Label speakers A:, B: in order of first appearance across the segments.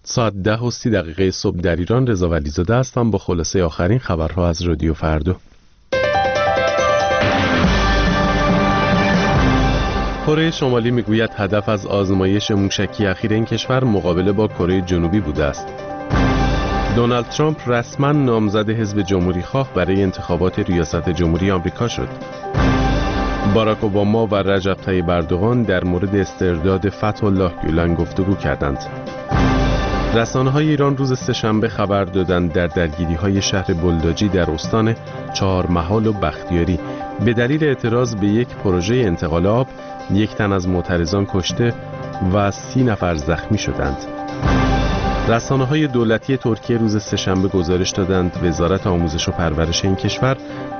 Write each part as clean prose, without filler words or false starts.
A: ساعت 10:30 صبح در ایران. رضا ولیزاده هستم با خلاصه آخرین خبرها از رادیو فردا. کره شمالی میگوید هدف از آزمایش موشکی اخیر این کشور مقابله با کره جنوبی بوده است. دونالد ترامپ رسما نامزد حزب جمهوری‌خواه برای انتخابات ریاست جمهوری آمریکا شد. باراک اوباما و رجب طیب اردوغان در مورد استرداد فتح الله گولن گفتگو کردند. رسانه‌های ایران روز سه‌شنبه خبر دادند در درگیری‌های شهر بلداجی در استان چهارمحال و بختیاری به دلیل اعتراض به یک پروژه انتقال آب 1 تن از معترضان کشته و 30 نفر زخمی شدند. رسانه‌های دولتی ترکیه روز سه‌شنبه گزارش دادند وزارت آموزش و پرورش این کشور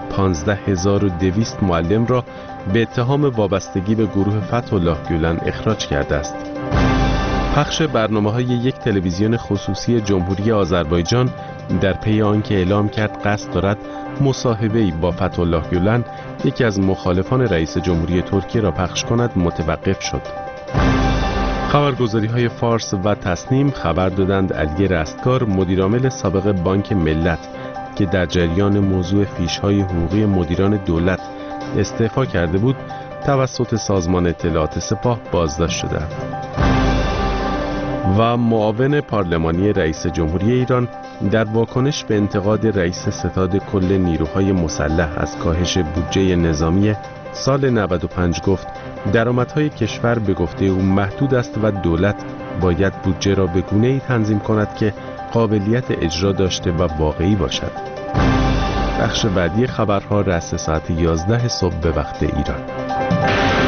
A: 15200 معلم را به اتهام وابستگی به گروه فتح الله گولن اخراج کرده است. پخش برنامه‌های یک تلویزیون خصوصی جمهوری آذربایجان در پی آنکه اعلام کرد قصد دارد مصاحبه‌ای با فتح الله گولن، یکی از مخالفان رئیس جمهوری ترکیه، را پخش کند متوقف شد. خبرگزاری‌های فارس و تصنیم خبر دادند علی رستگار، مدیرعامل سابق بانک ملت که در جریان موضوع فیش‌های حقوقی مدیران دولت استعفا کرده بود، توسط سازمان اطلاعات سپاه بازداشت شده است. و معاون پارلمانی رئیس جمهوری ایران در واکنش به انتقاد رئیس ستاد کل نیروهای مسلح از کاهش بودجه نظامی سال 95 گفت درآمدهای کشور به گفته او محدود است و دولت باید بودجه را به گونه‌ای تنظیم کند که قابلیت اجرا داشته و واقعی باشد. بخش بعدی خبرها رأس ساعت 11 صبح به وقت ایران.